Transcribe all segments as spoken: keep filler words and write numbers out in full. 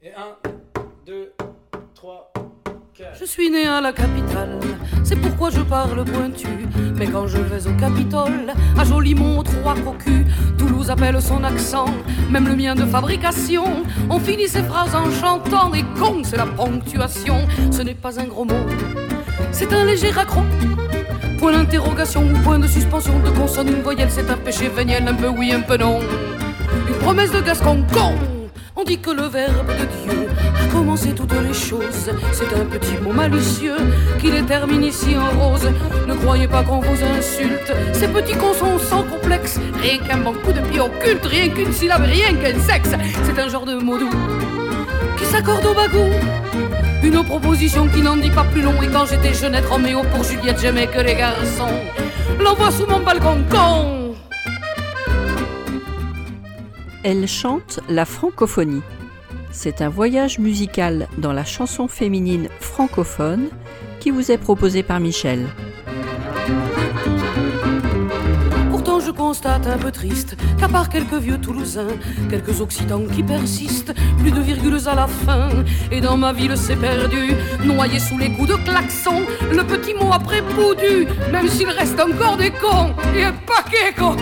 Et un, deux, trois, quatre. Je suis né à la capitale, c'est pourquoi je parle pointu. Mais quand je vais au Capitole, à Jolimont, trois cocus, Toulouse appelle son accent, même le mien de fabrication. On finit ses phrases en chantant, et con, c'est la ponctuation. Ce n'est pas un gros mot, c'est un léger accroc. Point d'interrogation ou point de suspension de consonne, une voyelle, c'est un péché véniel, un peu oui, un peu non. Une promesse de Gascon, con. On dit que le verbe de Dieu a commencé toutes les choses. C'est un petit mot malicieux qui les termine ici en rose. Ne croyez pas qu'on vous insulte, ces petits cons sont sans complexe. Rien qu'un bon coup de pied occulte, rien qu'une syllabe, rien qu'un sexe. C'est un genre de mot doux qui s'accorde au bagou. Une proposition qui n'en dit pas plus long. Et quand j'étais jeunette Roméo, pour Juliette j'aimais que les garçons. L'envoie sous mon balcon, con. Elle chante la francophonie. C'est un voyage musical dans la chanson féminine francophone qui vous est proposé par Michel. Pourtant je constate un peu triste qu'à part quelques vieux Toulousains, quelques Occitans qui persistent, plus de virgules à la fin, et dans ma ville c'est perdu, noyé sous les coups de klaxon, le petit mot après boudu, même s'il reste encore des cons, et un paquet con.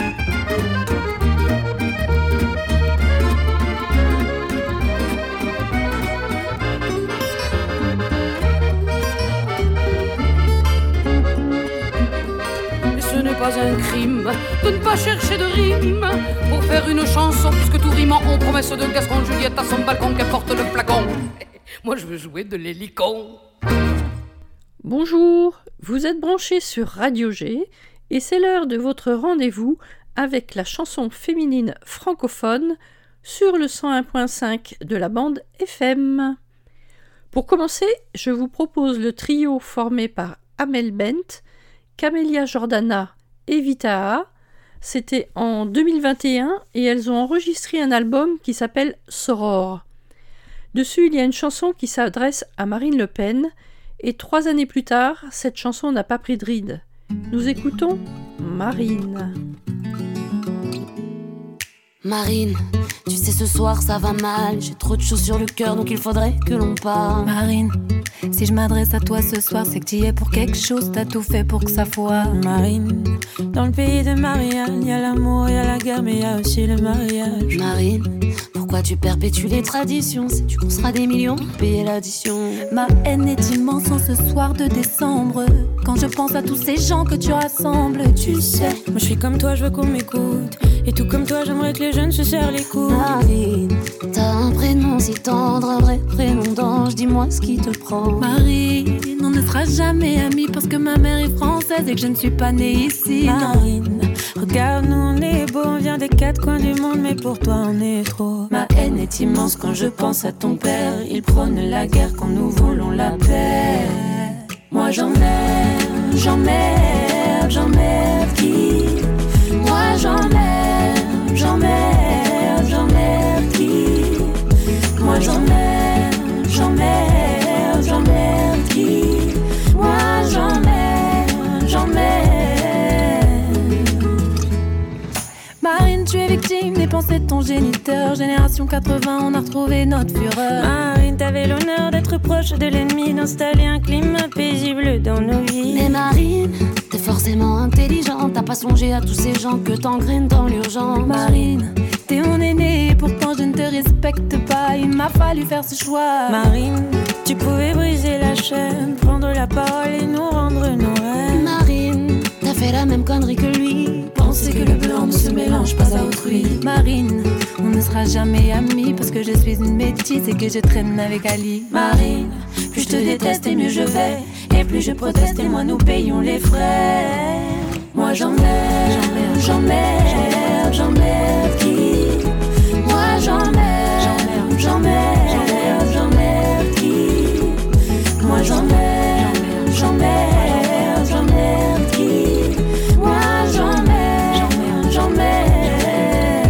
Pas un crime de ne pas chercher de rime pour faire une chanson, puisque tout rime en promesse de Gascon. Juliette à son balcon, qu'importe le flacon. Moi je veux jouer de l'hélicon. Bonjour, vous êtes branchés sur Radio G et c'est l'heure de votre rendez-vous avec la chanson féminine francophone sur le cent un virgule cinq de la bande F M. Pour commencer, je vous propose le trio formé par Amel Bent, Camélia Jordana et Vita. C'était en deux mille vingt et un et elles ont enregistré un album qui s'appelle Soror. Dessus, il y a une chanson qui s'adresse à Marine Le Pen et trois années plus tard, cette chanson n'a pas pris de ride. Nous écoutons Marine. Marine, tu sais ce soir ça va mal, j'ai trop de choses sur le cœur donc il faudrait que l'on parle. Marine, si je m'adresse à toi ce soir c'est que t'y es pour quelque chose, t'as tout fait pour que ça foire. Marine, dans le pays de Marianne, y'a l'amour, y'a la guerre mais y'a aussi le mariage. Marine, pourquoi tu perpétues les traditions, sais-tu qu'on sera des millions pour payer l'addition. Ma haine est immense en ce soir de décembre, quand je pense à tous ces gens que tu rassembles. Tu sais, moi je suis comme toi, je veux qu'on m'écoute, et tout comme toi j'aimerais que les jeunes se serrent les coudes. Marine, t'as un prénom si tendre, un vrai prénom d'ange, dis-moi ce qui te prend. Marine, on ne sera jamais amis parce que ma mère est française et que je ne suis pas née ici. Marine, regarde nous on est beau, on vient des quatre coins du monde mais pour toi on est trop. Ma haine est immense quand je pense à ton père, il prône la guerre quand nous voulons la paix. Moi j'emmerde, j'emmerde, j'emmerde qui? Moi j'emmerde, j'emmerde, j'emmerde qui? Moi j'emmerde, j'emmerde, j'emmerde qui? Moi j'emmerde, j'emmerde. Marine, tu es victime des pensées de ton géniteur. Génération quatre-vingts, on a retrouvé notre fureur. Marine, t'avais l'honneur d'être proche de l'ennemi, d'installer un climat paisible dans nos vies. Mais Marine, t'es forcément intelligente, t'as pas songé à tous ces gens que t'engraines dans l'urgence. Marine, t'es mon aînée, pourtant je ne te respecte pas, il m'a fallu faire ce choix. Marine, tu pouvais briser la chaîne, prendre la parole et nous rendre nos rêves. Marine, t'as fait la même connerie que lui, penser que le blanc ne se mélange pas à autrui. Marine, on ne sera jamais amis parce que je suis une métisse et que je traîne avec Ali. Marine, plus je te déteste et mieux je vais, et plus je proteste et moins nous payons les frais. Moi j'emmerde, j'emmerde, j'emmerde qui? Moi j'emmerde, j'emmerde, j'emmerde qui? Moi j'emmerde, j'emmerde, j'emmerde qui? Moi j'emmerde, j'emmerde.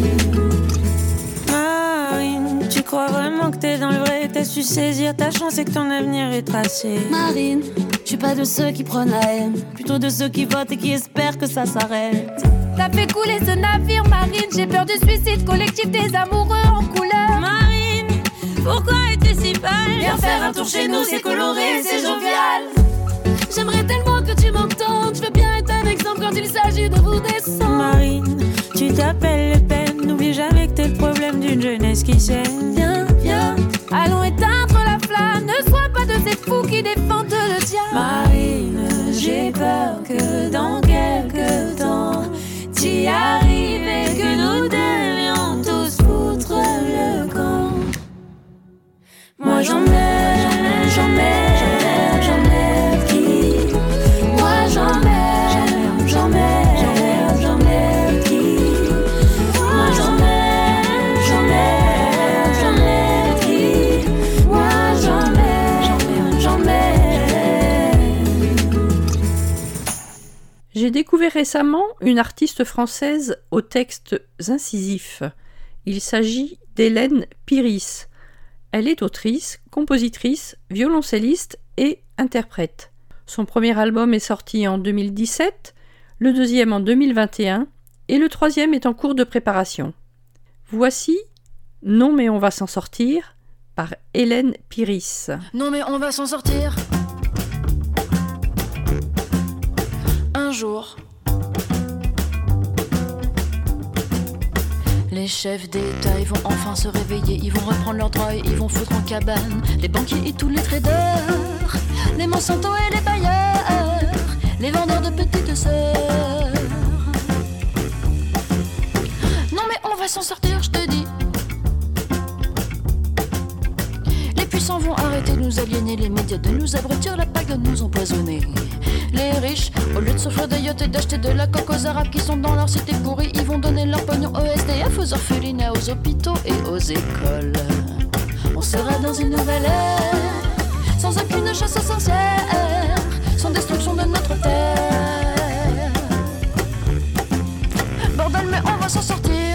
Marine, tu crois vraiment que t'es dans le vrai, t'as su saisir ta chance et que ton avenir est tracé. Marine, je suis pas de ceux qui prennent la haine, plutôt de ceux qui votent et qui espèrent que ça s'arrête. T'as fait couler ce navire, Marine, j'ai peur du suicide collectif des amoureux en couleur. Marine, Viens faire un tour chez nous, c'est coloré, c'est jovial. J'aimerais tellement que tu m'entendes. Je veux bien être un exemple quand il s'agit de vous descendre. Marine, tu t'appelles Le Pen. N'oublie jamais que t'es le problème d'une jeunesse qui s'aime. Viens, viens, allons éteindre la flamme. Ne sois pas de ces fous qui défendent le diable. Marine, j'ai peur que dans quelques temps t'y arrives et que nous devions tous foutre le camp. Moi j'emmène, j'emmène, j'emmène qui? Moi j'emmène, j'emmène, j'emmène qui? Moi j'emmène, j'emmène, j'emmène qui? Moi j'emmène, j'emmène. J'ai découvert récemment une artiste française aux textes incisifs. Il s'agit d'Hélène Piris. Elle est autrice, compositrice, violoncelliste et interprète. Son premier album est sorti en deux mille dix-sept, le deuxième en deux mille vingt et un et le troisième est en cours de préparation. Voici « Non mais on va s'en sortir » par Hélène Piris. Non mais on va s'en sortir. Un jour. Les chefs d'État, ils vont enfin se réveiller, ils vont reprendre leurs droits et ils vont foutre en cabane les banquiers et tous les traders, les Monsanto et les bailleurs, les vendeurs de petites sœurs. Non mais on va s'en sortir, je te dis. Les puissants vont arrêter de nous aliéner, les médias de nous abrutir, la pague de nous empoisonner. Les riches, au lieu de s'offrir des yachts et d'acheter de la coque aux arabes qui sont dans leur cité pourrie, ils vont donner leur pognon aux S D F, aux orphelinats, aux hôpitaux et aux écoles. On sera dans une nouvelle ère, sans aucune chasse aux sorcières, sans destruction de notre terre. Bordel, mais on va s'en sortir.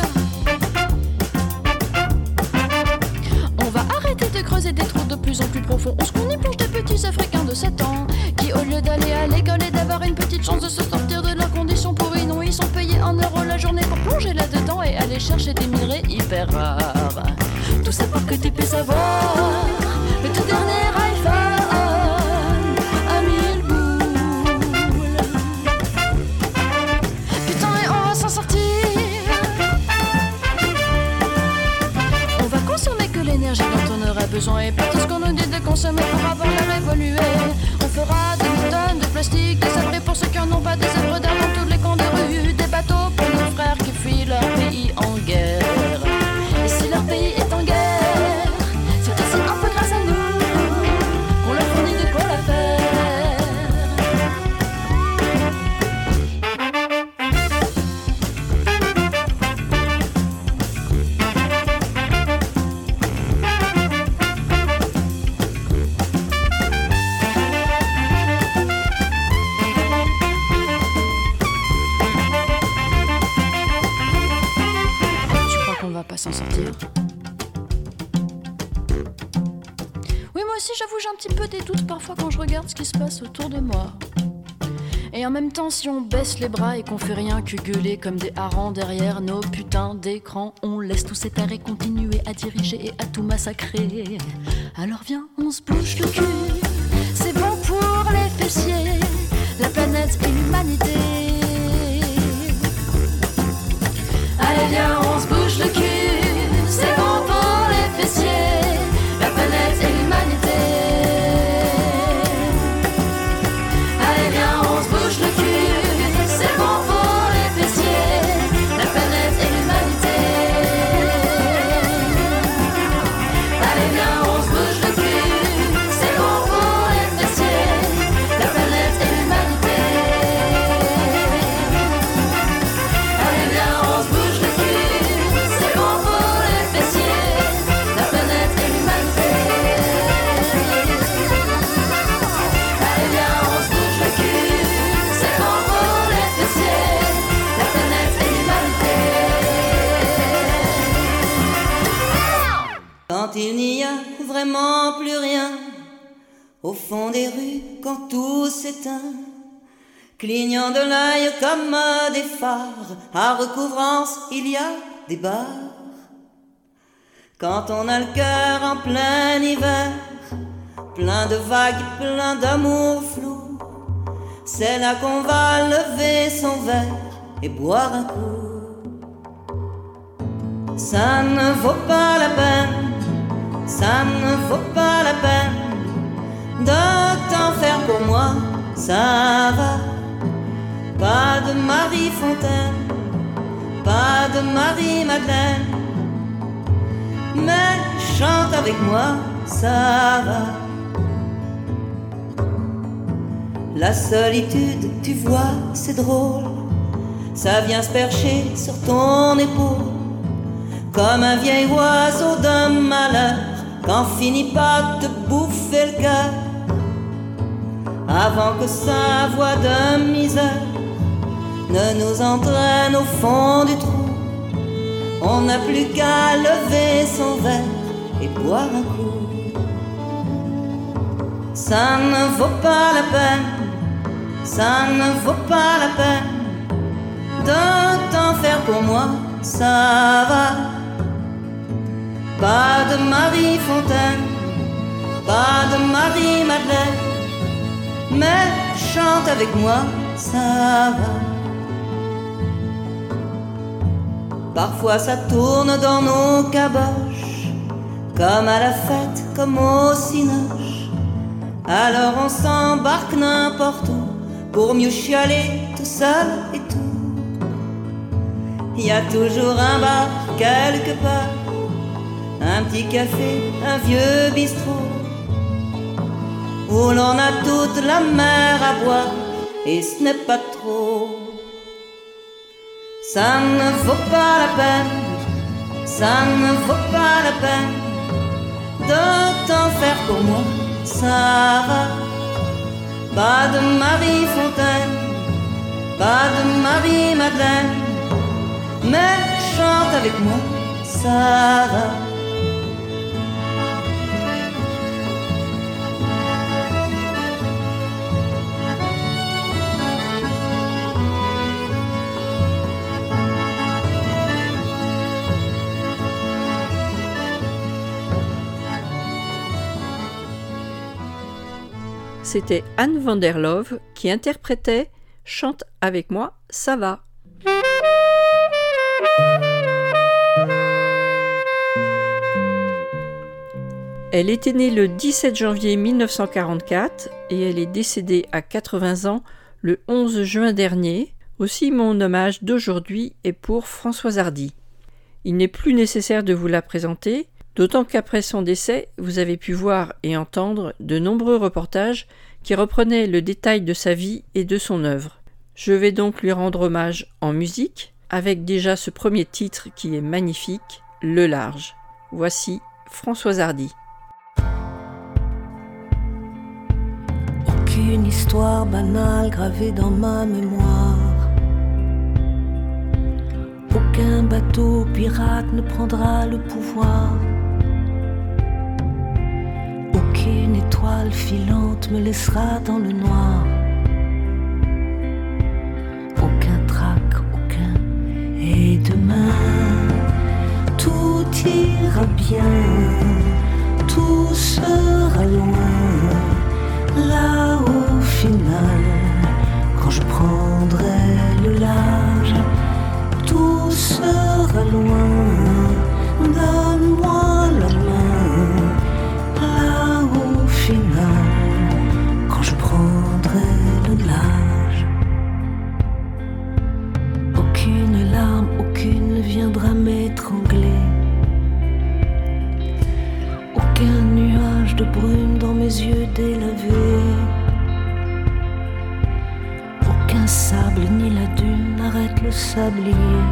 On va arrêter de creuser des trous de plus en plus profonds. On se connaît plonge des petits Africains de sept ans qui, au lieu d'aller à l'école et d'avoir une petite chance de se sortir de leurs conditions pourries, non, ils sont payés un euro la journée pour plonger là-dedans et aller chercher des minerais hyper rares. Tout ça pour que tu puisses avoir le tout dernier iPhone à mille boules. Putain, et on va s'en sortir. On va consommer que l'énergie dont on aura besoin et pas tout ce qu'on nous dit de consommer pour avoir l'air évolué. On fera des tonnes de plastique, des abris pour ceux qui en ont pas, des œuvres d'art dans tous les coins des rues, des bateaux pour nos frères qui fuient leur pays en guerre. Et si leur pays est en guerre, c'est aussi un peu grâce à nous qu'on leur fournit de quoi la faire. S'en sortir. Oui, moi aussi j'avoue j'ai un petit peu des doutes parfois quand je regarde ce qui se passe autour de moi. Et en même temps, si on baisse les bras et qu'on fait rien que gueuler comme des harengs derrière nos putains d'écrans, on laisse tous ces tarés continuer à diriger et à tout massacrer. Alors viens, on se bouge le cul, c'est bon pour les fessiers, la planète et l'humanité. Allez viens, on se bouge le cul. C'est bon pour les fessiers, la planète et l'humanité. Allez viens, on se bouge le cul. C'est bon pour les fessiers, la planète et l'humanité. Allez viens, on se bouge le cul. C'est bon pour les fessiers, la planète et l'humanité. Allez viens, on se bouge le cul. C'est bon pour les fessiers, la planète et l'humanité. Allez viens, on se bouge le cul. C'est bon pour les fessiers, la planète et l'humanité. Quand il n'y a vraiment plus rien au fond des rues, quand tout s'éteint, clignant de l'œil comme des phares, à recouvrance il y a des bars. Quand on a le cœur en plein hiver, plein de vagues, plein d'amour flou. C'est là qu'on va lever son verre et boire un coup. Ça ne vaut pas la peine, ça ne vaut pas la peine de t'en faire pour moi, ça va. Pas de Marie-Fontaine, pas de Marie-Madeleine, mais chante avec moi, ça va. La solitude, tu vois, c'est drôle, ça vient se percher sur ton épaule, comme un vieil oiseau de malheur, quand finit par te bouffer le cœur, avant que sa voix de misère ne nous entraîne au fond du trou. On n'a plus qu'à lever son verre et boire un coup. Ça ne vaut pas la peine, ça ne vaut pas la peine de t'en faire pour moi, ça va. Pas de Marie-Fontaine, pas de Marie-Madeleine, mais chante avec moi, ça va. Parfois ça tourne dans nos caboches, comme à la fête, comme au cinoche. Alors on s'embarque n'importe où, pour mieux chialer tout seul et tout. Il y a toujours un bar quelque part, un petit café, un vieux bistrot, où l'on a toute la mer à boire, et ce n'est pas trop. Ça ne vaut pas la peine, ça ne vaut pas la peine de t'en faire pour moi, ça va. Pas de Marie-Fontaine, pas de Marie-Madeleine, mais chante avec moi, ça va. C'était Anne van der Love qui interprétait « Chante avec moi, ça va ». Elle était née le dix-sept janvier mille neuf cent quarante-quatre et elle est décédée à quatre-vingts ans le onze juin dernier. Aussi, mon hommage d'aujourd'hui est pour Françoise Hardy. Il n'est plus nécessaire de vous la présenter, d'autant qu'après son décès, vous avez pu voir et entendre de nombreux reportages qui reprenaient le détail de sa vie et de son œuvre. Je vais donc lui rendre hommage en musique, avec déjà ce premier titre qui est magnifique, Le Large. Voici Françoise Hardy. Aucune histoire banale gravée dans ma mémoire. Aucun bateau pirate ne prendra le pouvoir. Aucune étoile filante me laissera dans le noir. Aucun trac, aucun. Et demain, tout ira bien, tout sera loin. Là au final, quand je prendrai le large, tout sera loin. Donne-moi la main. Là au final, quand je prendrai le large, aucune larme, aucune ne viendra m'étrangler. Aucun nuage de brume dans mes yeux délavés. Aucun sable ni la dune n'arrête le sablier.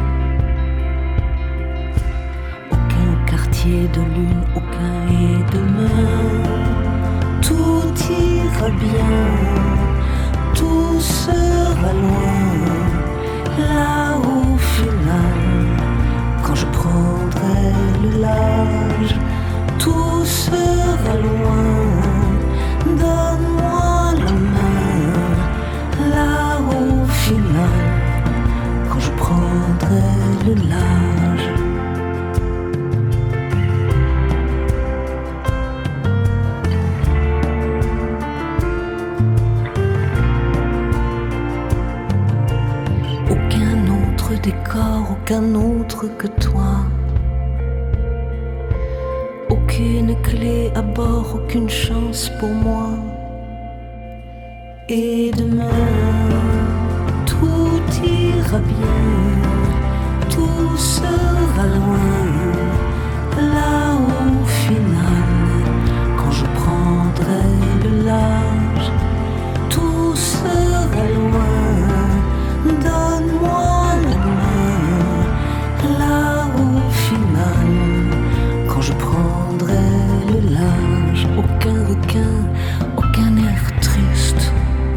Quartier de lune, aucun et demain, tout ira bien, tout sera loin. Là au final, quand je prendrai le large, tout sera loin. Donne-moi la main. Là au final, quand je prendrai le large. aucun autre que toi. Aucune clé à bord, aucune chance pour moi. Et demain, tout ira bien, tout sera loin, là au final, quand je prendrai le large, tout sera loin, donne-moi la main, là au final, quand je prendrai le large, aucun requin, aucun air triste,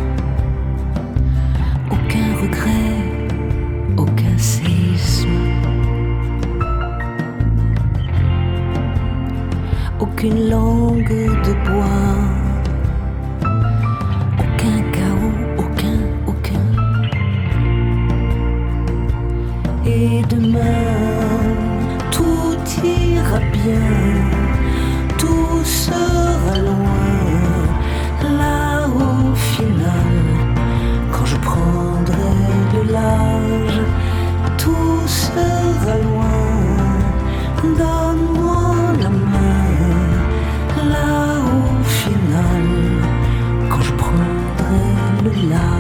aucun regret, aucun séisme, aucune langue de bois, aucun chaos, aucun, aucun. Et demain, tout ira bien, tout sera loin, là au final, quand je prendrai le large, tout sera loin, donne-moi la main, là au final, quand je prendrai le large.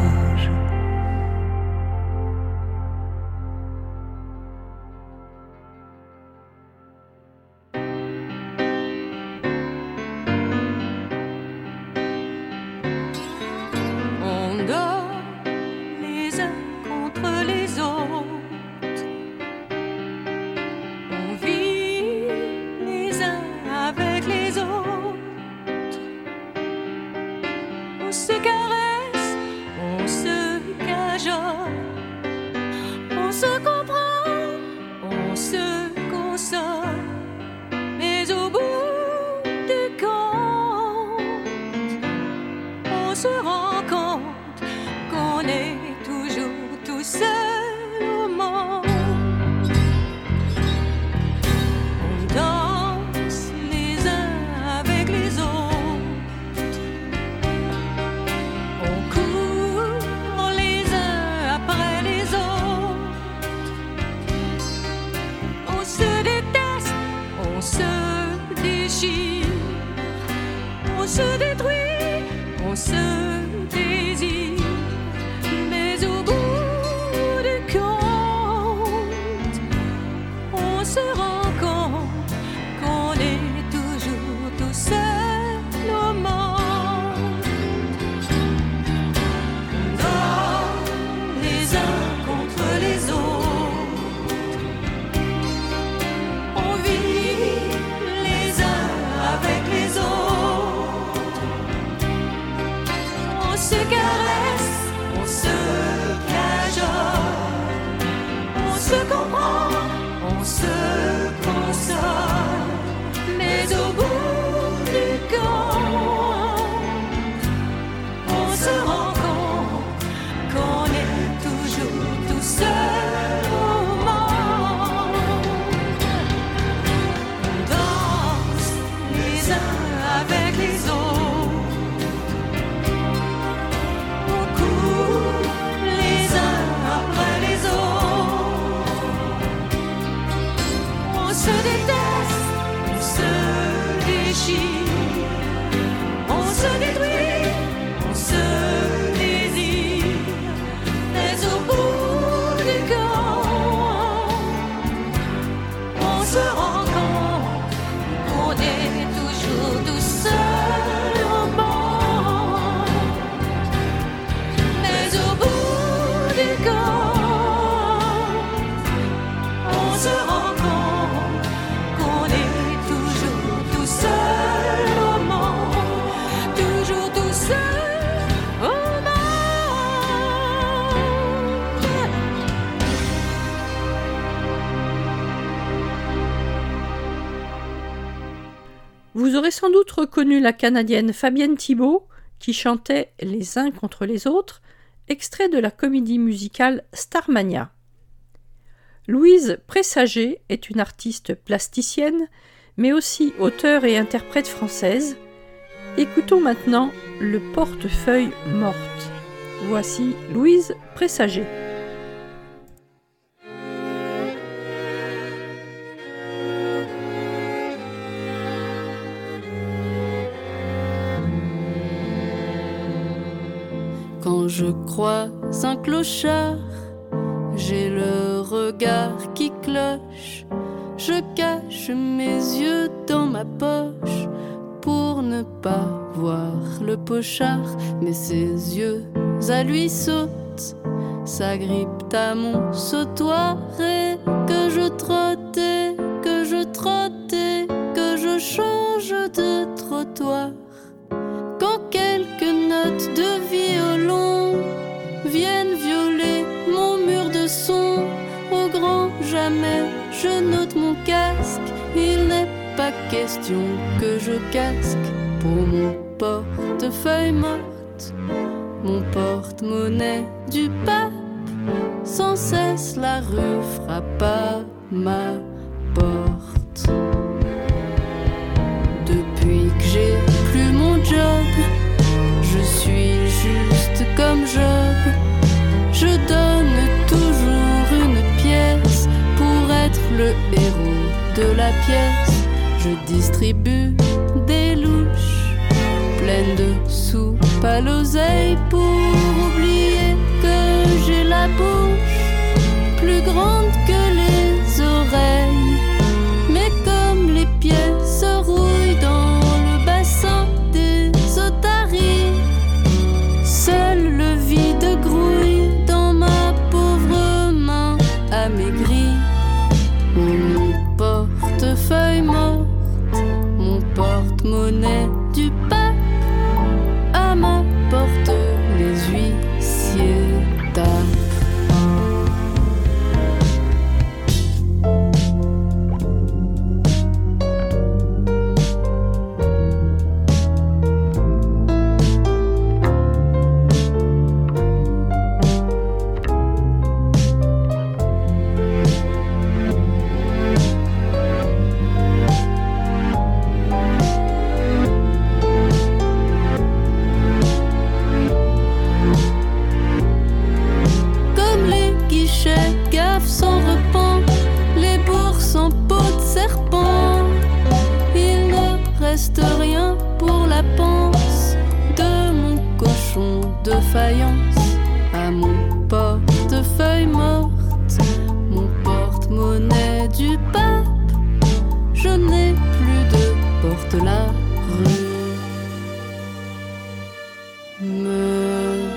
Vous aurez sans doute reconnu la Canadienne Fabienne Thibault qui chantait Les uns contre les autres, extrait de la comédie musicale Starmania. Louise Pressager est une artiste plasticienne, mais aussi auteure et interprète française. Écoutons maintenant Le portefeuille morte. Voici Louise Pressager. Quand je croise un clochard, j'ai le regard qui cloche. Je cache mes yeux dans ma poche pour ne pas voir le pochard. Mais ses yeux à lui sautent, s'agrippent à mon sautoir. Et que je trottais, que je trottais, que je change de trottoir. Quand quelques notes de violon viennent violer mon mur de son, au grand jamais je note mon casque. Il n'est pas question que je casque pour mon portefeuille morte, mon porte-monnaie du pape. Sans cesse la rue frappe à ma porte. Depuis que j'ai plus mon job, je suis juste comme Job. Je donne toujours une pièce pour être le héros de la pièce. Je distribue des louches pleines de soupe à l'oseille pour oublier que j'ai la bouche plus grande que les oreilles. Mais comme les pieds se rouillent dans le bassin des otaries, seul le vide grouille dans ma pauvre main amaigrie. Mon portefeuille morte, mon porte-monnaie du pape, à ma porte les huissiers tapent. Sans repas, les bourses en peau de serpent. Il ne reste rien pour la panse de mon cochon de faïence. À mon portefeuille morte, mon porte-monnaie du pape, je n'ai plus de porte-la-rue. Me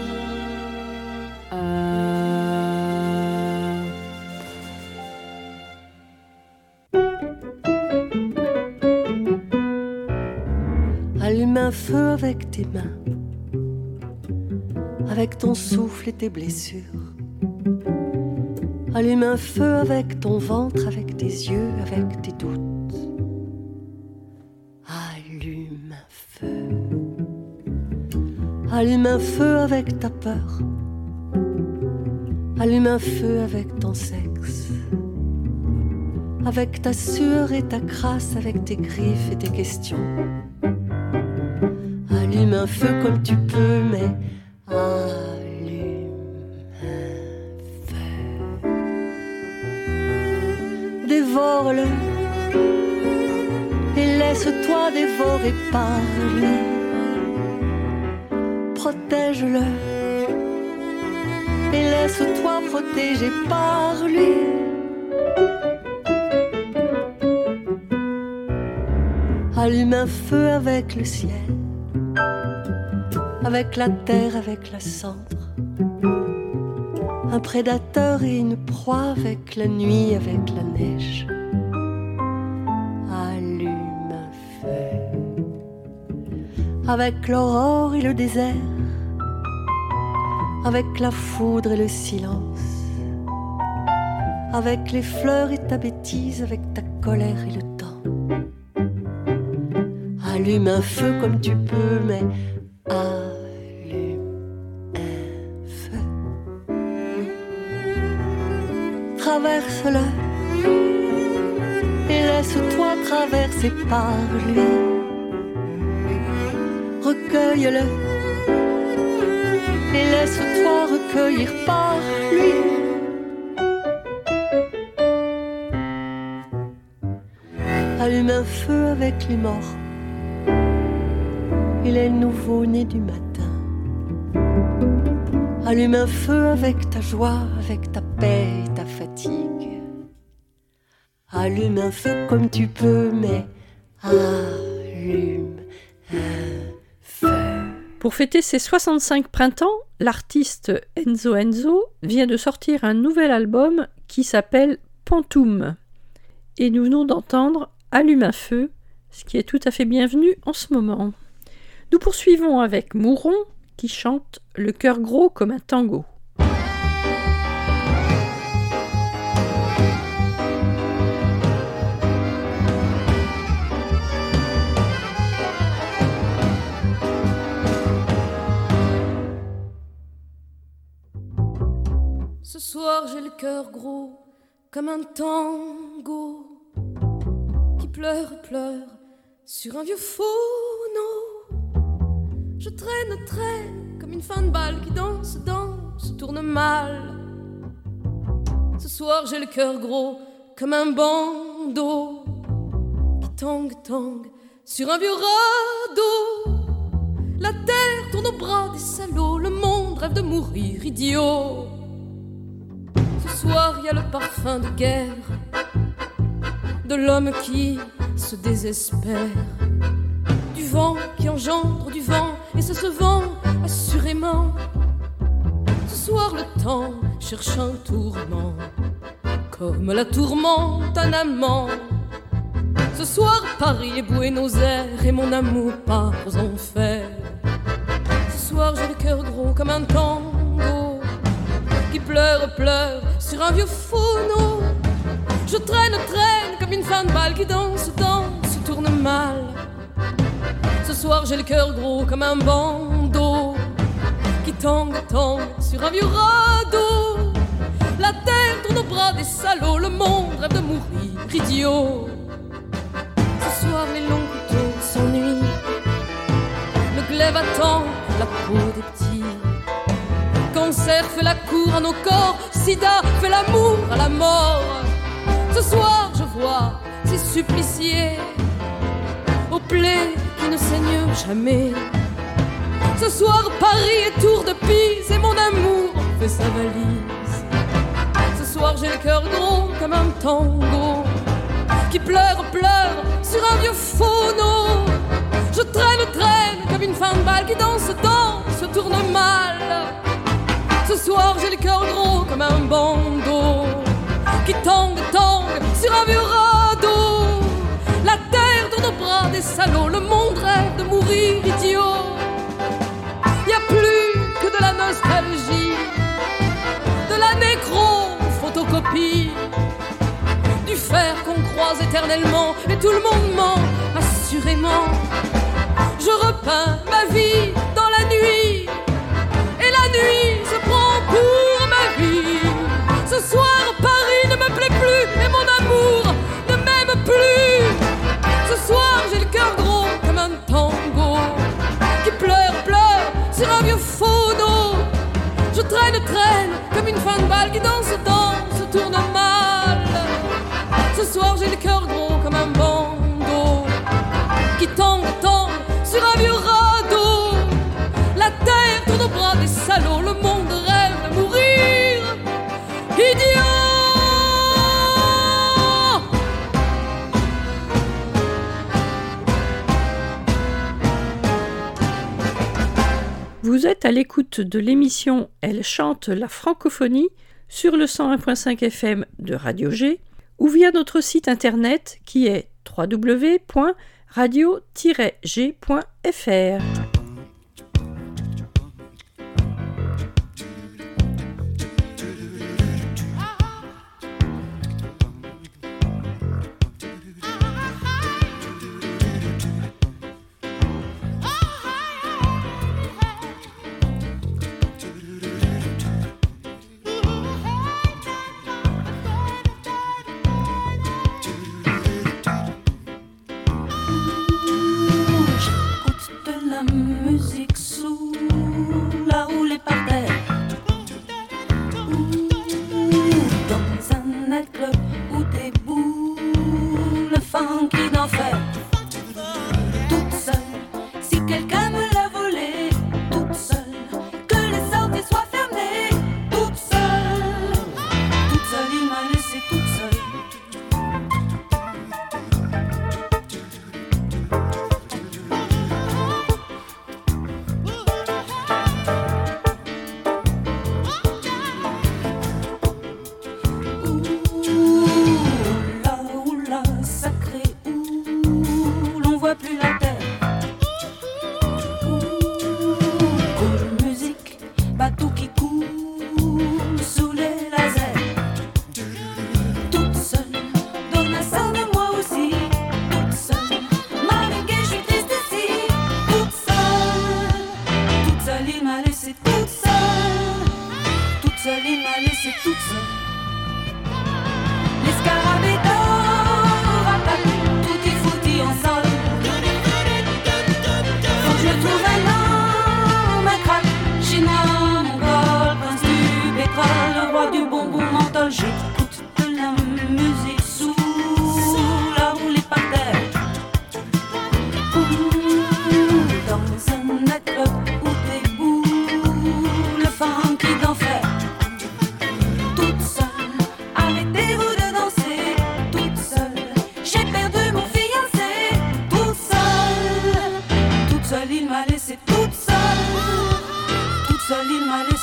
Allume un feu avec tes mains, avec ton souffle et tes blessures. Allume un feu avec ton ventre, avec tes yeux, avec tes doutes. Allume un feu. Allume un feu avec ta peur. Allume un feu avec ton sexe, avec ta sueur et ta crasse, avec tes griffes et tes questions. Allume un feu comme tu peux, mais allume un feu. Dévore-le et laisse-toi dévorer par lui. Protège-le et laisse-toi protéger par lui. Allume un feu avec le ciel, avec la terre, avec la cendre. Un prédateur et une proie, avec la nuit, avec la neige. Allume un feu avec l'aurore et le désert, avec la foudre et le silence, avec les fleurs et ta bêtise, avec ta colère et le temps. Allume un feu comme tu peux, mais allume un feu. Traverse-le et laisse-toi traverser par lui. Recueille-le et laisse-toi recueillir par lui. Allume un feu avec les morts et les nouveaux-nés du matin. Allume un feu avec ta joie, avec ta paix et ta fatigue. Allume un feu comme tu peux, mais allume un feu. Pour fêter ses soixante-cinq printemps, l'artiste Enzo Enzo vient de sortir un nouvel album qui s'appelle Pantoum. Et nous venons d'entendre Allume un feu, ce qui est tout à fait bienvenu en ce moment. Nous poursuivons avec Mouron qui chante Le cœur gros comme un tango. Ce soir j'ai le cœur gros comme un tango qui pleure, pleure sur un vieux phono. Je traîne, traîne comme une fin de balle qui danse, danse, tourne mal. Ce soir j'ai le cœur gros comme un bandeau qui tangue, tangue sur un vieux radeau. La terre tourne au bras des salauds, le monde rêve de mourir idiot. Ce soir, il y a le parfum de guerre de l'homme qui se désespère, du vent qui engendre du vent, et ça se vend assurément. Ce soir, le temps cherche un tourment, comme la tourmente un amant. Ce soir, Paris et Buenos Aires, et mon amour part aux enfers. Ce soir, j'ai le cœur gros comme un tango qui pleure, pleure sur un vieux phono. Je traîne, traîne comme une fin de balle qui danse, danse, tourne mal. Ce soir j'ai le cœur gros comme un bandeau qui tangue, tangue sur un vieux radeau. La terre tourne au bras des salauds, le monde rêve de mourir idiot. Ce soir les longs couteaux s'ennuient, le glaive attend la peau des petits. Cancer fait la cour à nos corps, sida fait l'amour à la mort. Ce soir je vois ces suppliciés aux plaies qui ne saignent jamais. Ce soir Paris est tour de Pise et mon amour fait sa valise. Ce soir j'ai le cœur gros comme un tango qui pleure, pleure sur un vieux phono. Je traîne, traîne comme une fin de balle qui danse, danse, tourne mal. Ce soir j'ai le cœur gros comme un bandeau qui tangue, tangue sur un vieux radeau. La terre tourne au bras des salauds, le monde rêve de mourir idiot. Y a plus que de la nostalgie, de la nécro-photocopie, du fer qu'on croise éternellement et tout le monde ment assurément. Je repeins ma vie dans la nuit et la nuit se prend pour ma vie. Ce soir Paris ne me plaît plus et mon amour ne m'aime plus. Ce soir j'ai le cœur gros comme un tango qui pleure, pleure sur un vieux phono. Je traîne, traîne comme une fin de balle qui danse, danse, tourne mal. Ce soir j'ai le cœur gros comme un bandeau qui tangue, tangue sur un vieux radeau. La terre tourne au bras des salauds, le monde rêve de mourir idiot. Vous êtes à l'écoute de l'émission Elle chante la francophonie sur le cent un virgule cinq F M de Radio G ou via notre site internet qui est w w w point radio tiret g point f r. La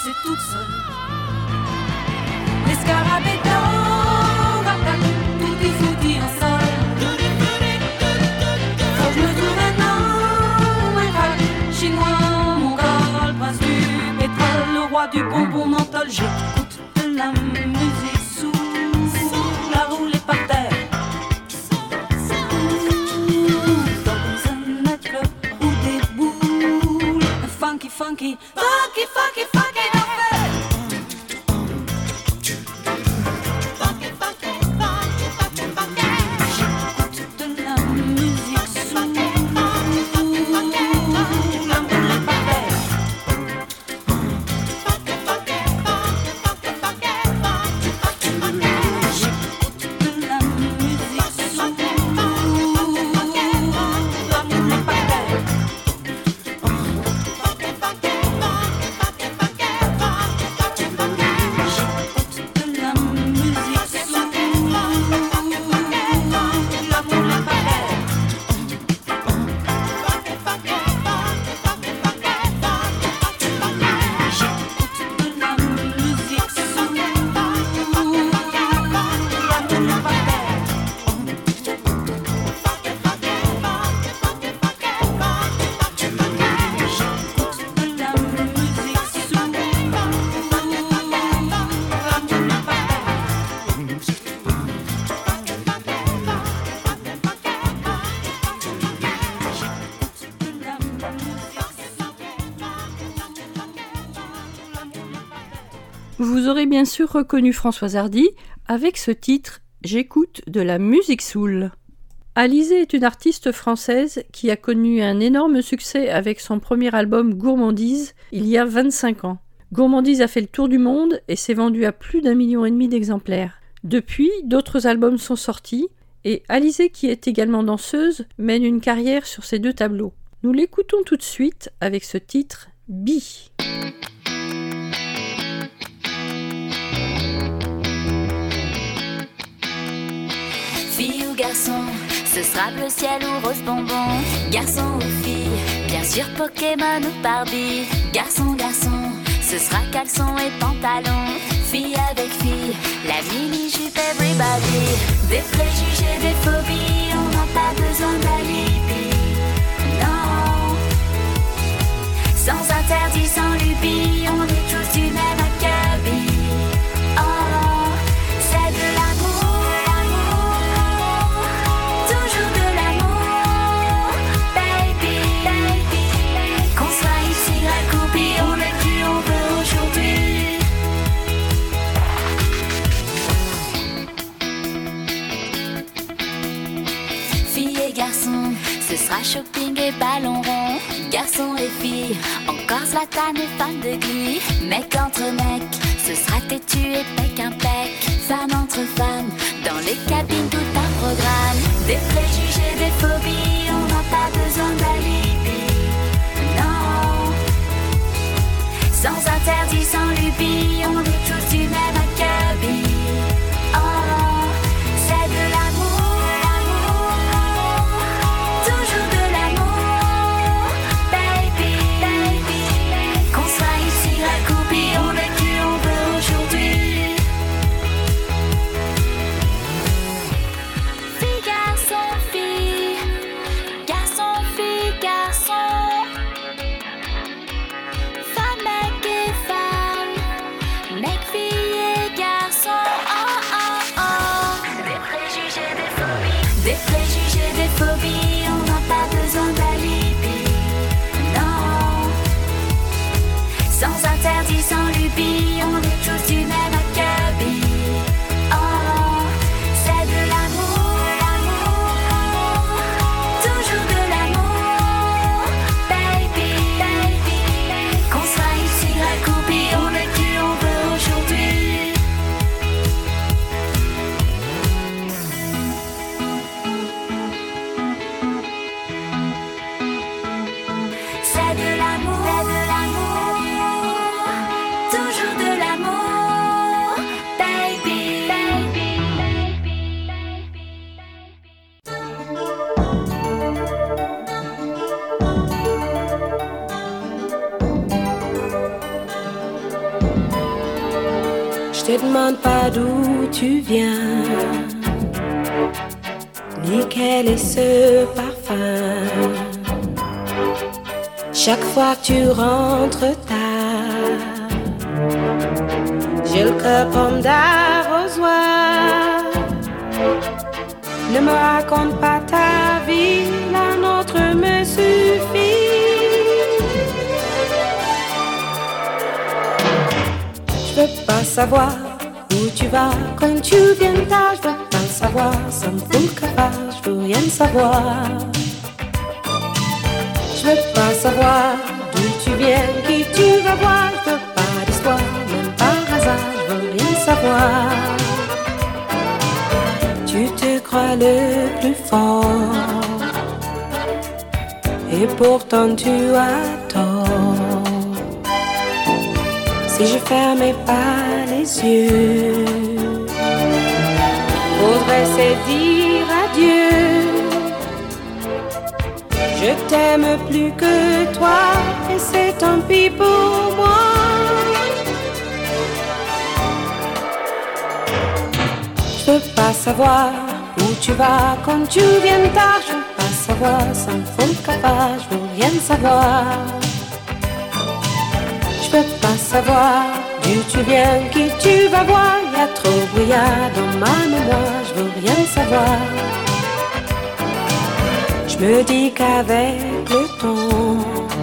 c'est toute seule. Les scarabées d'or, tutti foutis en sol. Faut que je me trouve un nom, un crack, chinois, mongol, prince du pétrole, le roi du bonbon menthol. J'écoute de la musique sous la roulée par terre. Dans un nightclub ou des boules, funky, funky, funky, funky, funky affaire. Vous aurez bien sûr reconnu Françoise Hardy avec ce titre « J'écoute de la musique soul ». Alizée est une artiste française qui a connu un énorme succès avec son premier album Gourmandise il y a vingt-cinq ans. Gourmandise a fait le tour du monde et s'est vendu à plus d'un million et demi d'exemplaires. Depuis, d'autres albums sont sortis et Alizée, qui est également danseuse, mène une carrière sur ces deux tableaux. Nous l'écoutons tout de suite avec ce titre « Bi ». Fille ou garçon, ce sera bleu ciel ou rose bonbon. Garçon ou fille, bien sûr Pokémon ou Barbie. Garçon, garçon, ce sera caleçon et pantalon. Fille avec fille, la mini-jupe everybody. Des préjugés, des phobies, on n'a pas besoin d'alibi. Non, sans interdit, sans lubie, on est tous du même acabit. Oh, c'est de l'amour. Garçon, ce sera shopping et ballon rond. Garçon et fille, encore Zlatan et fan de glee. Mec entre mecs, ce sera têtu et pec impec. Femme entre femmes, dans les cabines tout un programme. Des préjugés, des phobies, on n'a pas besoin d'alibi. Non, sans interdit, sans lubie, on est tous du même acabit. Oh, c'est de l'amour. te demande pas d'où tu viens, ni quel est ce parfum. Chaque fois que tu rentres tard, j'ai le cœur pomme d'arrosoir. Ne me raconte pas ta vie, la nôtre me suffit. Je veux pas savoir où tu vas quand tu viens tard. Je veux pas le savoir, ça me fout le cafard. Je veux rien savoir. Je veux pas savoir d'où tu viens, qui tu vas voir. Je veux pas d'histoire, même par hasard. Je veux rien savoir. Tu te crois le plus fort, et pourtant tu as tort. Si je fermais pas les yeux, faudrait se dire adieu. Je t'aime plus que toi, et c'est tant pis pour moi. Je veux pas savoir où tu vas quand tu viens tard. Je veux pas savoir, ça me fout le cafard. Je veux rien savoir. Je veux pas savoir d'où tu viens, qui tu vas voir. Y a trop brouillard dans ma mémoire. Je veux rien savoir. Je me dis qu'avec le temps,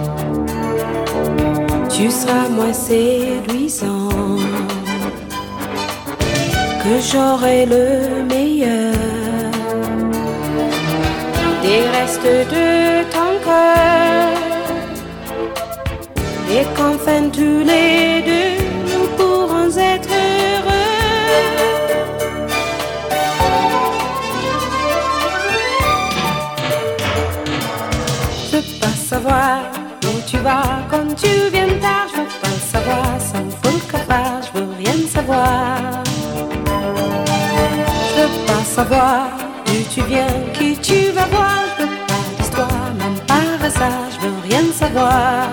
tu seras moins séduisant, que j'aurai le meilleur des restes de ton cœur, et qu'enfin tous les deux nous pourrons être heureux. Je veux pas savoir où tu vas quand tu viens tard. Je veux pas savoir, ça me fout le cafard. Je veux rien savoir. Je veux pas savoir d'où tu viens, qui tu vas voir. Je veux pas d'histoire, même par hasard. Je veux rien savoir.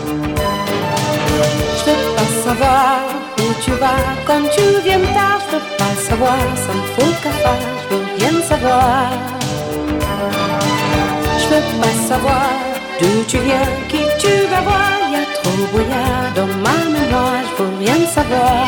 Je veux pas savoir où tu vas quand tu viens tard. Je veux pas savoir, ça me fout le cafard. Je veux rien savoir. Je veux pas savoir d'où tu viens, qui tu vas voir. Y a trop brouillard dans ma mémoire. Je veux rien savoir.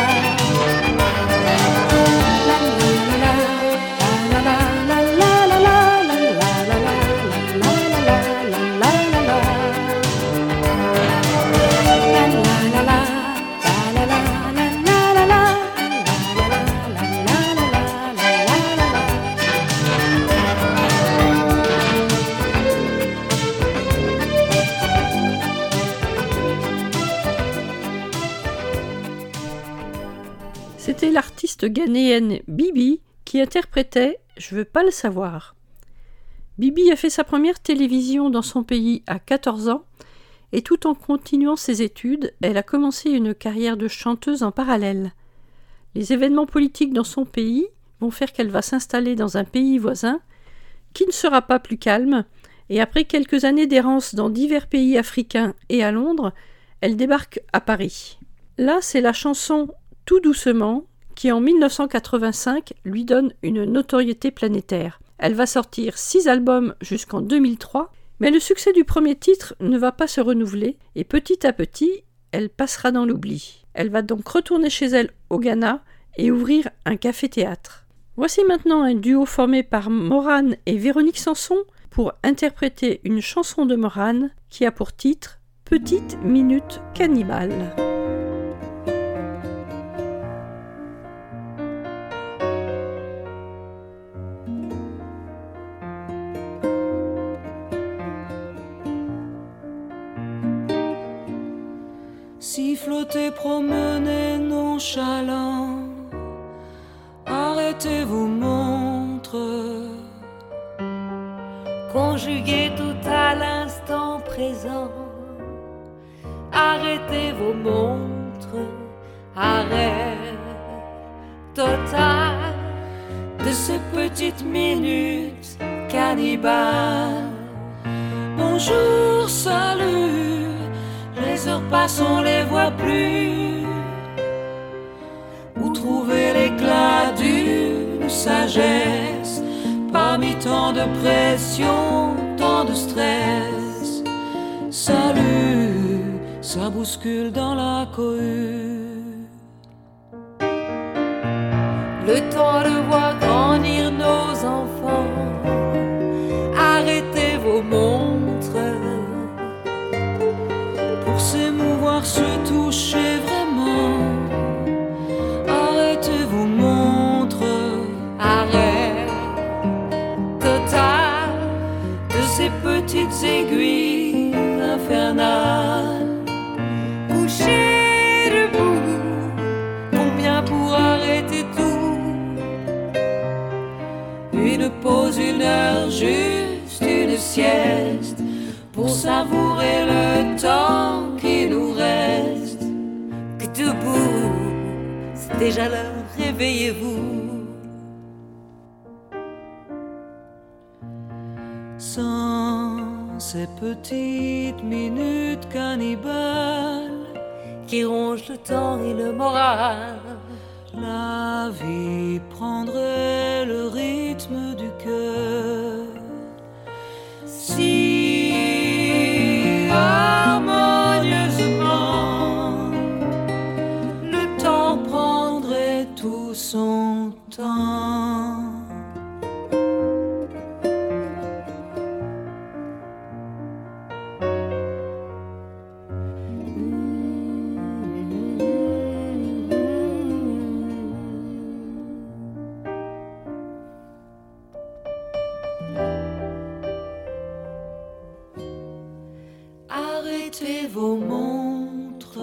C'était l'artiste ghanéenne Bibi qui interprétait « Je veux pas le savoir ». Bibi a fait sa première télévision dans son pays à quatorze ans et tout en continuant ses études, elle a commencé une carrière de chanteuse en parallèle. Les événements politiques dans son pays vont faire qu'elle va s'installer dans un pays voisin qui ne sera pas plus calme, et après quelques années d'errance dans divers pays africains et à Londres, elle débarque à Paris. Là, c'est la chanson « Tout doucement » qui en dix-neuf cent quatre-vingt-cinq lui donne une notoriété planétaire. Elle va sortir six albums jusqu'en deux mille trois, mais le succès du premier titre ne va pas se renouveler et petit à petit, elle passera dans l'oubli. Elle va donc retourner chez elle au Ghana et ouvrir un café-théâtre. Voici maintenant un duo formé par Morane et Véronique Sanson pour interpréter une chanson de Morane qui a pour titre « Petite minute cannibale ». Si flottez, promenez nonchalant, arrêtez vos montres, conjuguez tout à l'instant présent, arrêtez vos montres, arrêt total de ces petites minutes cannibales. Bonjour, salut, les heures passent, on les voit plus. Où trouver sagesse, parmi tant de pression, tant de stress. Salut, ça bouscule dans la cohue. Le temps de voir grandir nos enfants. Arrêtez vos montres pour s'émouvoir, se toucher vraiment. Arrêtez vos montres. Arrêt total de ces petites aiguilles infernales. Couchez debout, combien pour arrêter tout? Une pause, une heure, juste une sieste pour savourer le temps qui nous reste. Que debout, c'est déjà l'heure, réveillez-vous. Sans ces petites minutes cannibales qui rongent le temps et le moral, la vie prendrait le rythme du cœur. Si harmonieusement le temps prendrait tout son temps. Arrêtez vos montres.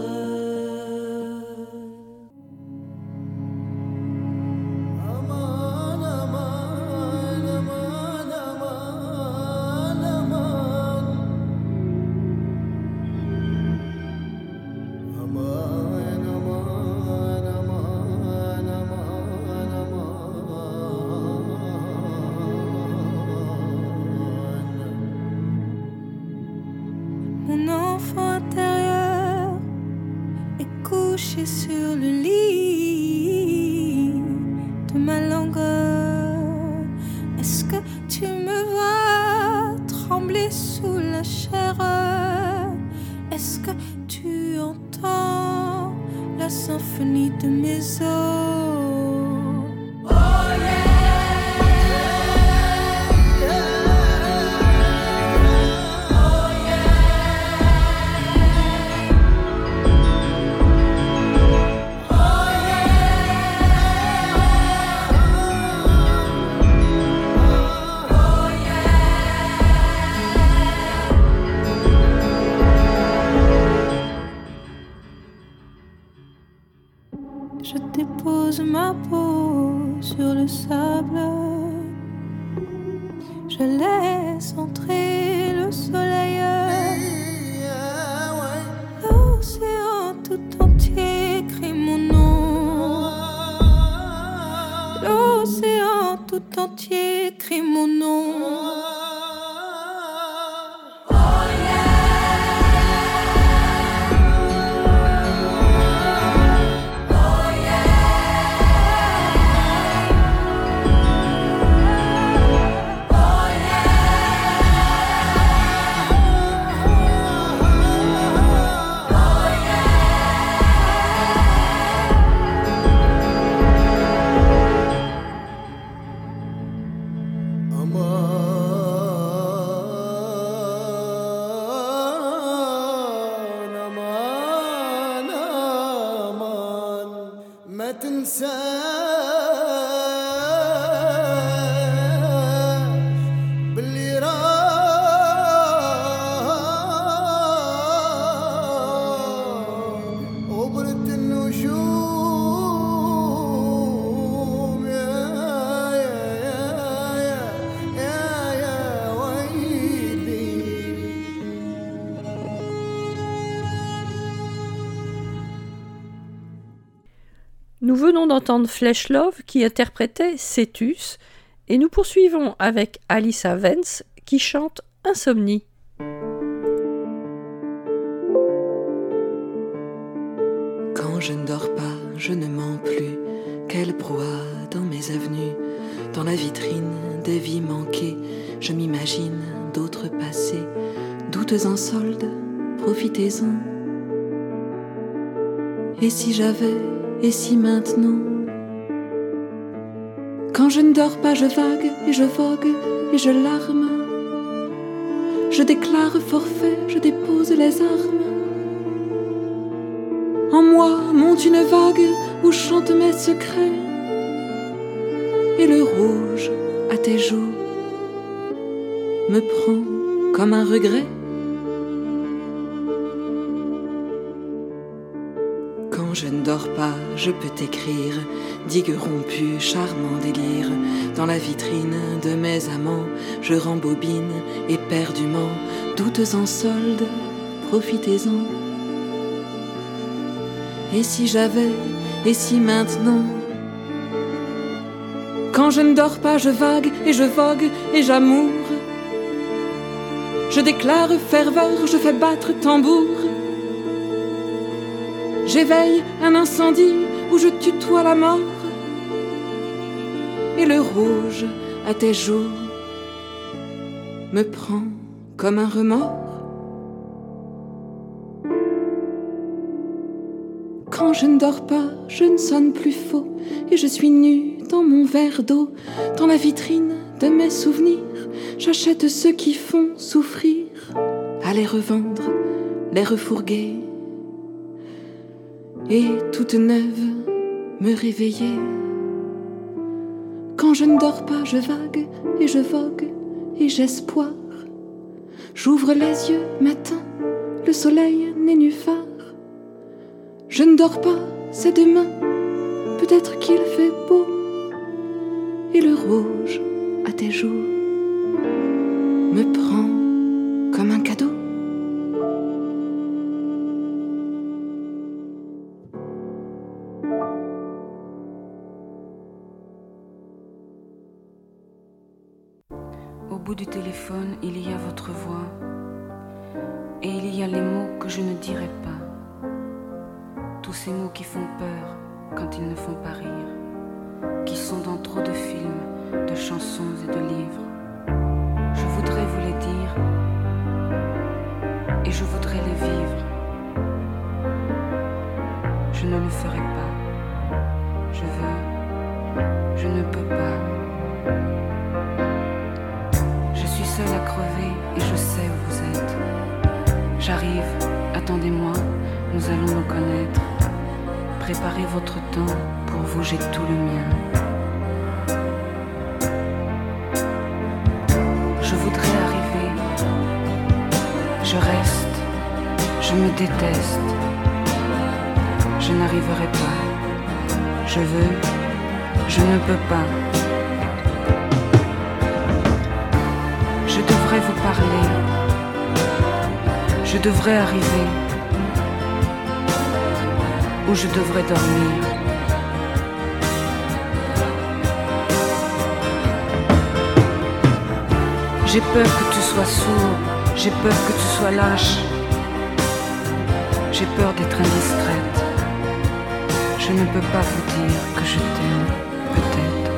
Mon enfant intérieur est couché sur le lit de ma langueur. Est-ce que tu me vois trembler sous la chair? Est-ce que tu entends la symphonie de mes os? Je dépose ma peau sur le sable. Je laisse entrer le soleil. L'océan tout entier crie mon nom. L'océan tout entier crie mon nom. Nous venons d'entendre Flesh Love qui interprétait Cetus et nous poursuivons avec Alyssa Vance qui chante Insomnie. Quand je ne dors pas, je ne mens plus. Quelle brouhaha dans mes avenues. la vitrine des vies manquées, je m'imagine d'autres passés, doutes en solde, profitez-en. Et si j'avais, et si maintenant? Quand je ne dors pas, je vague et je vogue et je larme. Je déclare forfait, je dépose les armes. En moi monte une vague où chantent mes secrets. Et le rouge à tes joues me prend comme un regret. Quand je ne dors pas, je peux t'écrire, digue rompue, charmant délire. Dans la vitrine de mes amants, je rembobine éperdument, doutes en solde, profitez-en. Et si j'avais, et si maintenant? Quand je ne dors pas, je vague et je vogue et j'amoure. Je déclare ferveur, je fais battre tambour. J'éveille un incendie où je tutoie la mort. Et le rouge à tes joues me prend comme un remords. Quand je ne dors pas, je ne sonne plus faux. Et je suis nue dans mon verre d'eau. Dans la vitrine de mes souvenirs, j'achète ceux qui font souffrir. À les revendre, les refourguer. Et toute neuve me réveiller. Quand je ne dors pas, je vague et je vogue et j'espoir. J'ouvre les yeux matin, le soleil nénuphar. Je ne dors pas, c'est demain, peut-être qu'il fait beau. Et le rouge à tes joues me prend comme un cadeau. Au bout du téléphone, il y a votre voix, et il y a les mots que je ne dirai pas. Tous ces mots qui font peur quand ils ne font pas rire, qui sont dans trop de films, de chansons et de livres. Je voudrais vous les dire, et je voudrais les vivre. Je ne le ferai pas. Je veux, je ne peux pas. Je suis seule à crever et je sais où vous êtes. J'arrive, attendez-moi, nous allons nous connaître. Préparez votre temps, pour vous j'ai tout le mien. Je voudrais arriver, je reste, je me déteste. Je n'arriverai pas, je veux, je ne peux pas. Je devrais vous parler, je devrais arriver, où je devrais dormir. J'ai peur que tu sois sourd, j'ai peur que tu sois lâche. J'ai peur d'être indiscrète. Je ne peux pas vous dire que je t'aime, peut-être.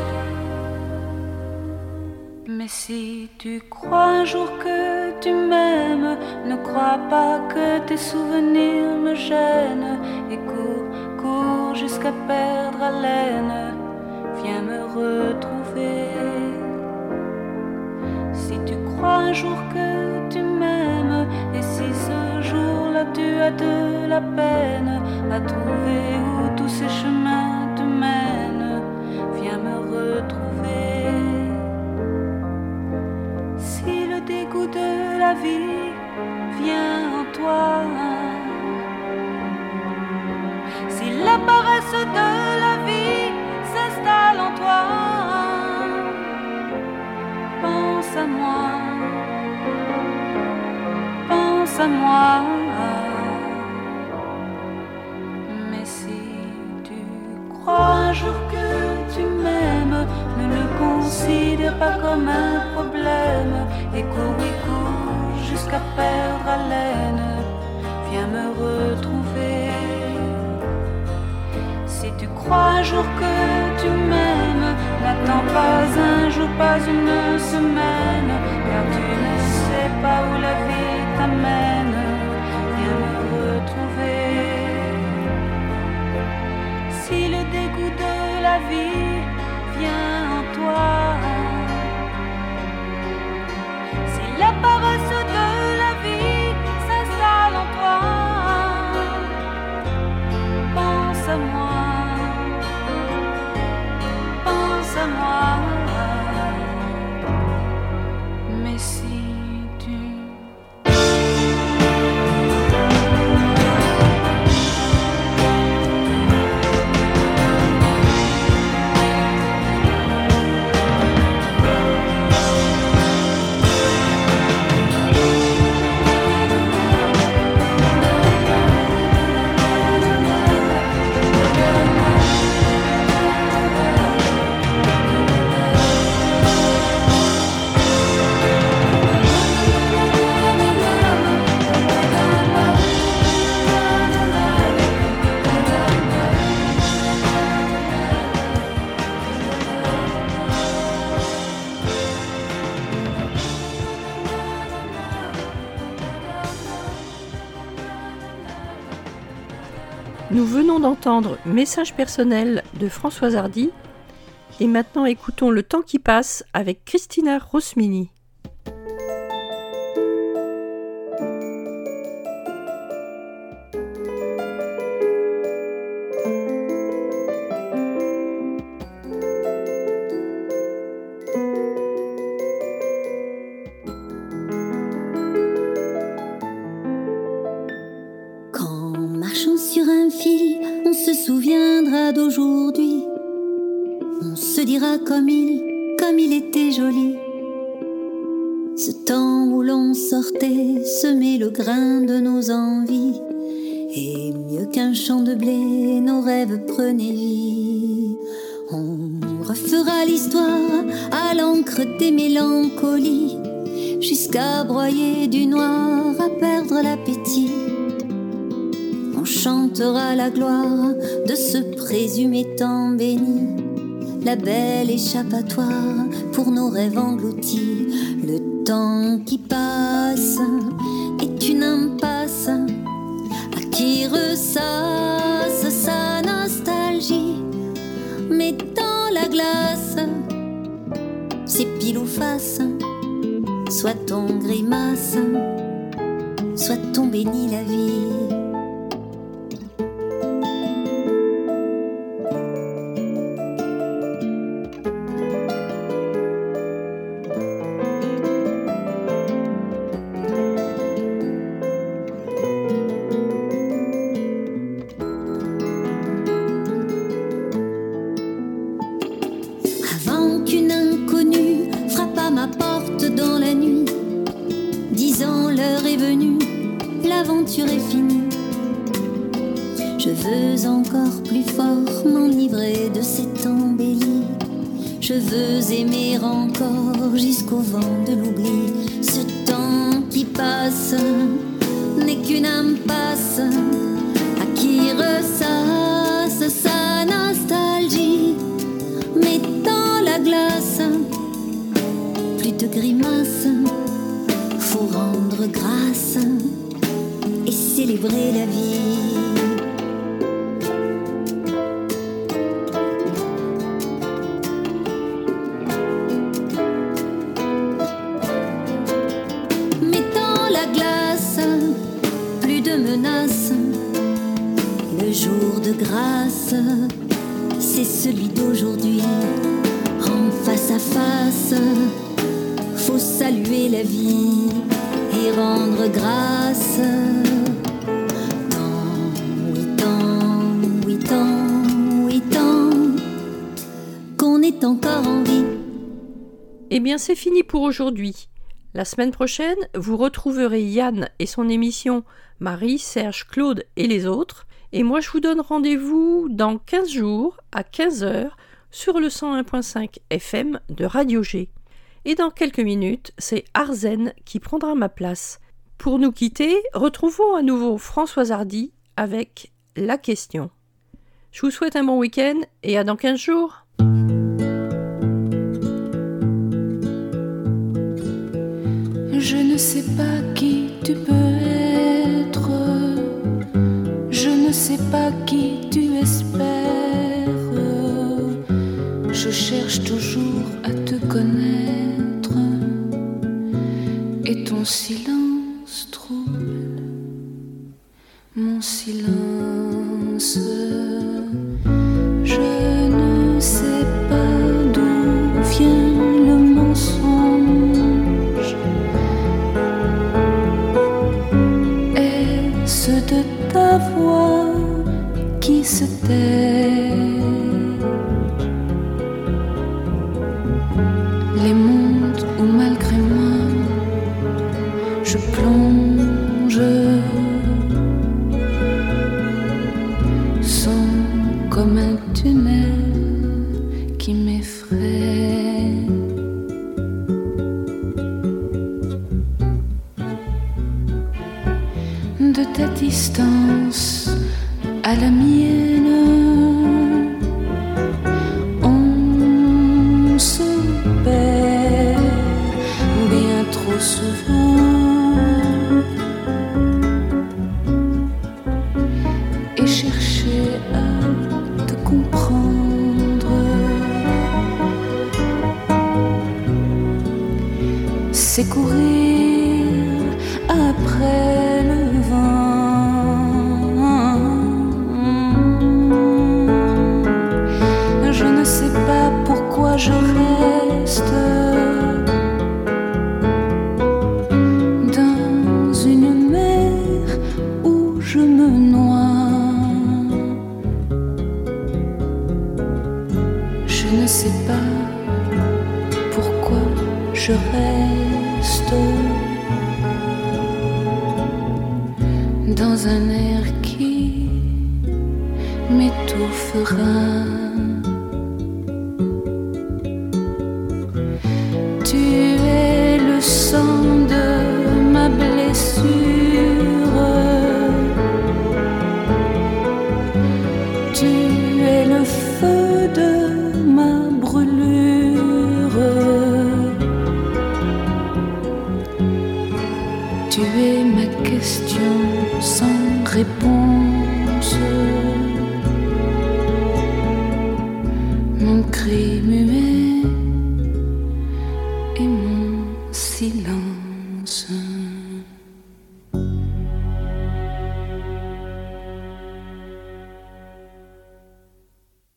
Mais si tu crois un jour que tu m'aimes, ne crois pas que tes souvenirs me gênent. Et cours, cours jusqu'à perdre haleine, viens me retrouver. Si tu crois un jour que tu m'aimes, et si ce jour-là tu as de la peine à trouver où tous ces chemins te mènent, viens me retrouver. Si le dégoût de la vie vient en toi, si la paresse de la vie s'installe en toi, pense à moi, pense à moi. Mais si tu crois un jour que tu m'aimes, ne le considère pas comme un problème. Et cours, et cours jusqu'à perdre haleine, viens me retrouver. Si tu crois un jour que tu m'aimes, n'attends pas un joue pas une semaine, car tu ne sais pas où la vie t'amène. Viens me retrouver. Si le dégoût de la vie vient en toi, si la paresse de la vie s'installe en toi, pense à moi, pense à moi. Mais si tu Nous venons d'entendre Message personnel de Françoise Hardy et maintenant écoutons Le temps qui passe avec Christina Rosmini. D'aujourd'hui, on se dira comme il, comme il était joli. Ce temps où l'on sortait semer le grain de nos envies, et mieux qu'un champ de blé, nos rêves prenaient vie. On refera l'histoire à l'encre des mélancolies, jusqu'à broyer du noir, à perdre l'appétit. On chantera la gloire de ce présumé temps béni, la belle échappatoire pour nos rêves engloutis. Le temps qui passe est une impasse à qui ressasse sa nostalgie, mettant la glace, c'est pile ou face, soit on grimace, soit on bénit la vie. Je veux aimer encore jusqu'au vent de l'oubli. Ce temps qui passe n'est qu'une impasse à qui ressasse sa nostalgie, mettant la glace, plus de grimaces, faut rendre grâce et célébrer la vie. Grâce, c'est celui d'aujourd'hui. En face à face, faut saluer la vie et rendre grâce. Tant, oui, tant, oui, tant, oui, tant, qu'on est encore en vie. Eh bien, c'est fini pour aujourd'hui. La semaine prochaine, vous retrouverez Yann et son émission Marie, Serge, Claude et les autres. Et moi, je vous donne rendez-vous dans quinze jours, à quinze heures, sur le cent un virgule cinq F M de Radio G. Et dans quelques minutes, c'est Arzen qui prendra ma place. Pour nous quitter, retrouvons à nouveau Françoise Hardy avec La Question. Je vous souhaite un bon week-end et à dans quinze jours. Je ne sais pas qui tu peux être, je ne sais pas qui tu espères. Je cherche toujours à te connaître et ton silence trouble mon silence. Je ne sais pas d'où vient le mensonge. Est-ce de ta voix qui se tait? Les mondes où malgré moi je plonge sont comme un tunnel qui m'effraie. De ta distance à la mienne, on se perd bien trop souvent. Et chercher à te comprendre, c'est courir après le vent. Je ne sais pas pourquoi je reste dans une mer où je me noie. Je ne sais pas pourquoi je reste dans un air qui m'étouffera. Tu es le sang de ma blessure, tu es le feu de ma brûlure, tu es ma question sans réponse, mon cri muet et mon silence.